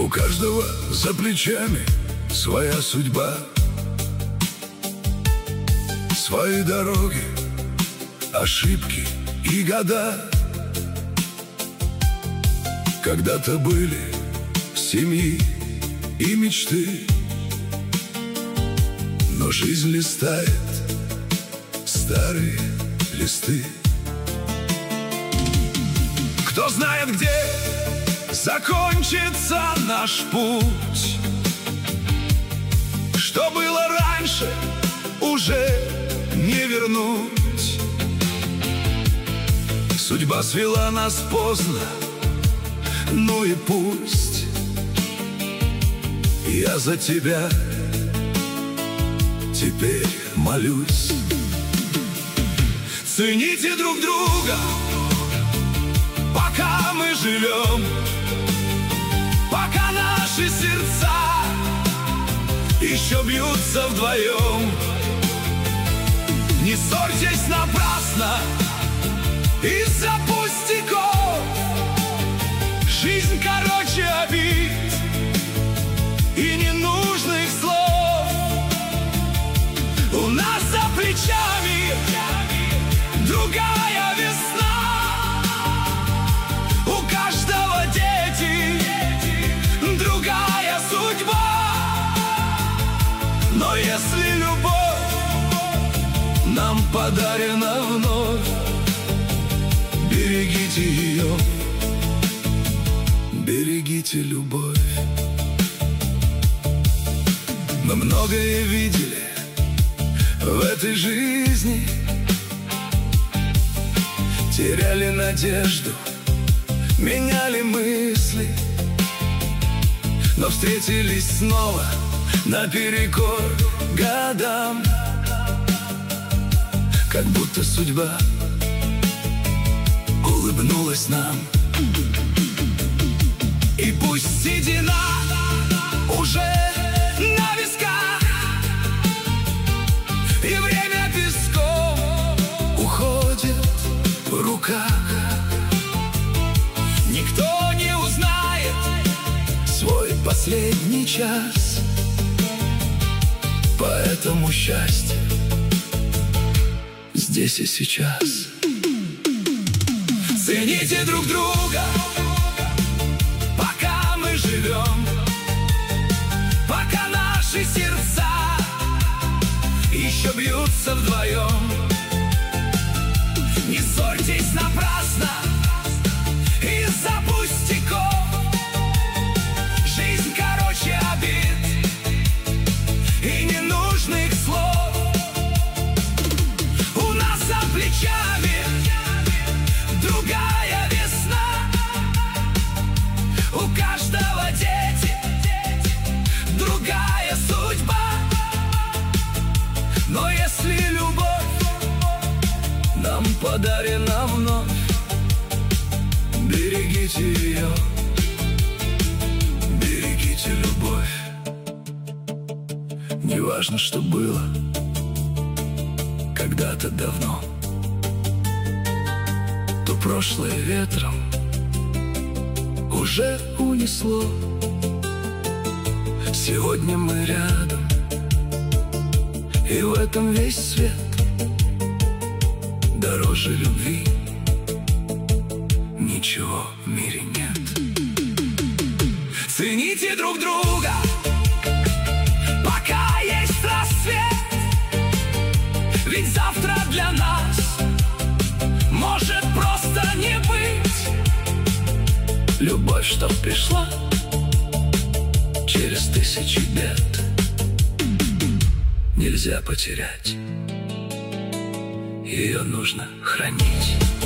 У каждого за плечами своя судьба, свои дороги, ошибки и года. Когда-то были семьи и мечты, но жизнь листает старые листы. Кто знает, где закончится наш путь? Что было раньше, уже не вернуть. Судьба свела нас поздно, ну и пусть. Я за тебя теперь молюсь. Цените друг друга, пока мы живем, пока наши сердца еще бьются вдвоем. Не ссорьтесь напрасно из-за пустяков. Жизнь короче обид и ненужных слов. У нас за плечами другая весна. У каждого дети, другая судьба. Но если любовь нам подарена вновь, берегите ее, берегите любовь. Мы многое видели в этой жизни, теряли надежду, меняли мысли, но встретились снова наперекор годам. Как будто судьба улыбнулась нам. И пусть седина уже на висках, и время песком уходит в руках, никто не узнает свой последний час. Поэтому счастье здесь и сейчас. Цените друг друга, пока мы живем, пока наши сердца еще бьются вдвоем. Не ссорьтесь напрасно из-за пустяков. Жизнь короче обид и ненужных слов. У нас за плечами другая весна. У каждого дети, другая судьба. Но если любовь нам подарена вновь, берегите ее, берегите любовь. Неважно, что было когда-то давно, то прошлое ветром уже унесло. Сегодня мы рядом, и в этом весь свет. Дороже любви ничего в мире нет. Цените друг друга, пока есть рассвет. Ведь завтра для нас может просто не быть. Любовь, что пришла через тысячи бед, нельзя потерять, ее нужно хранить.